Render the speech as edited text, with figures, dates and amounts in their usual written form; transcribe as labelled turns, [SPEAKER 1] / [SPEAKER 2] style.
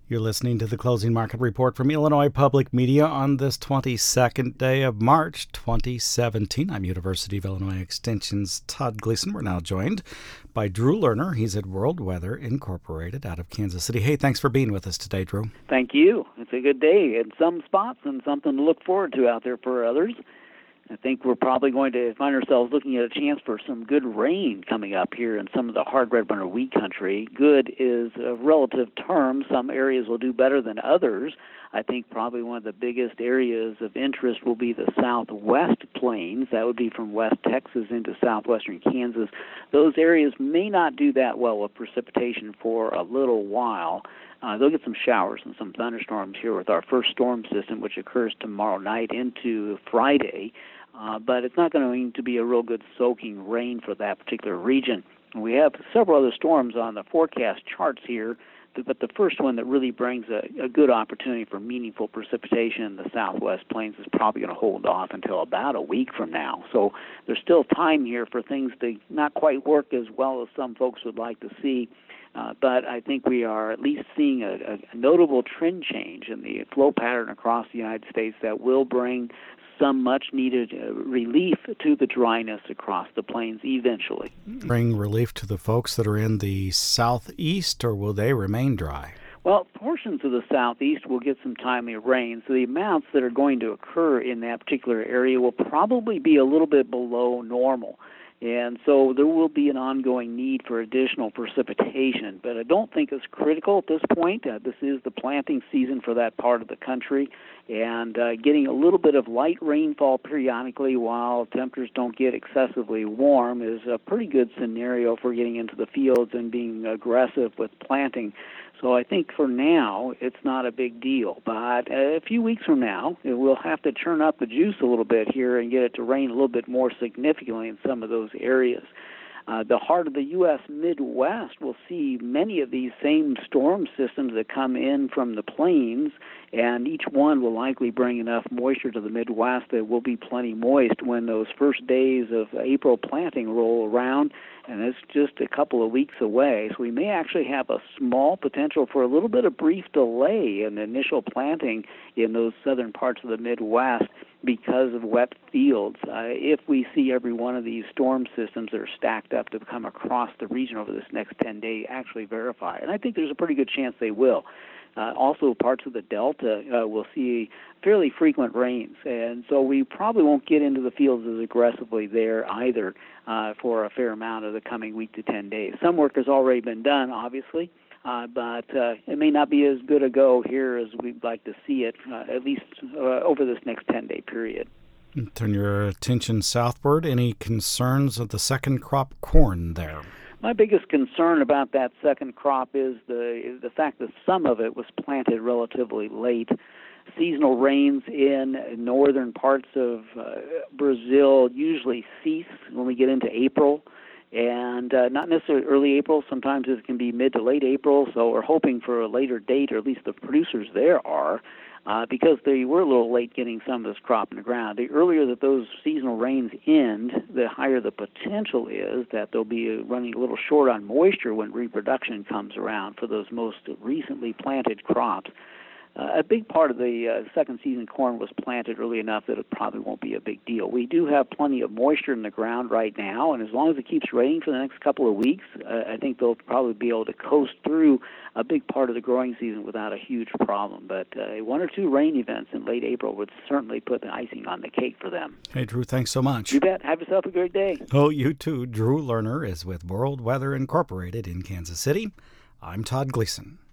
[SPEAKER 1] You're listening to the Closing Market Report from Illinois Public Media on this 22nd day of March 2017. I'm University of Illinois Extension's Todd Gleason. We're now joined by Drew Lerner. He's at World Weather Incorporated out of Kansas City. Hey, thanks for being with us today, Drew.
[SPEAKER 2] Thank you. It's a good day in some spots and something to look forward to out there for others. I think we're probably going to find ourselves looking at a chance for some good rain coming up here in some of the hard red winter wheat country. Good is a relative term. Some areas will do better than others. I think probably one of the biggest areas of interest will be the southwest plains. That would be from west Texas into southwestern Kansas. Those areas may not do that well with precipitation for a little while. They'll get some showers and some thunderstorms here with our first storm system, which occurs tomorrow night into Friday. But it's not going to be a real good soaking rain for that particular region. We have several other storms on the forecast charts here, but the first one that really brings a good opportunity for meaningful precipitation in the southwest plains is probably going to hold off until about a week from now. So there's still time here for things to not quite work as well as some folks would like to see. But I think we are at least seeing a notable trend change in the flow pattern across the United States that will bring some much-needed relief to the dryness across the plains eventually.
[SPEAKER 1] Bring relief to the folks that are in the southeast, or will they remain dry?
[SPEAKER 2] Well, portions of the southeast will get some timely rain, so the amounts that are going to occur in that particular area will probably be a little bit below normal. And so there will be an ongoing need for additional precipitation, but I don't think it's critical at this point. This is the planting season for that part of the country, and getting a little bit of light rainfall periodically while temperatures don't get excessively warm is a pretty good scenario for getting into the fields and being aggressive with planting. So I think for now, it's not a big deal. But a few weeks from now, we'll have to turn up the juice a little bit here and get it to rain a little bit more significantly in some of those areas. The heart of the U.S. Midwest will see many of these same storm systems that come in from the plains, and each one will likely bring enough moisture to the Midwest that will be plenty moist when those first days of April planting roll around, and it's just a couple of weeks away. So we may actually have a small potential for a little bit of brief delay in the initial planting in those southern parts of the Midwest because of wet fields. If we see every one of these storm systems that are stacked up to come across the region over this next 10 days actually verify, and I think there's a pretty good chance they will. Also, parts of the Delta will see fairly frequent rains, and so we probably won't get into the fields as aggressively there either for a fair amount of the coming week to 10 days. Some work has already been done, obviously, but it may not be as good a go here as we'd like to see it, at least over this next 10-day period.
[SPEAKER 1] Turn your attention southward. Any concerns of the second crop corn there?
[SPEAKER 2] My biggest concern about that second crop is the fact that some of it was planted relatively late. Seasonal rains in northern parts of Brazil usually cease when we get into April, and not necessarily early April. Sometimes it can be mid to late April, so we're hoping for a later date, or at least the producers there are, because they were a little late getting some of this crop in the ground. The earlier that those seasonal rains end, the higher the potential is that they'll be running a little short on moisture when reproduction comes around for those most recently planted crops. A big part of the second season corn was planted early enough that it probably won't be a big deal. We do have plenty of moisture in the ground right now, and as long as it keeps raining for the next couple of weeks, I think they'll probably be able to coast through a big part of the growing season without a huge problem. But one or two rain events in late April would certainly put the icing on the cake for them.
[SPEAKER 1] Hey, Drew, thanks so much.
[SPEAKER 2] You bet. Have yourself a great day.
[SPEAKER 1] Oh, you too. Drew Lerner is with World Weather Incorporated in Kansas City. I'm Todd Gleason.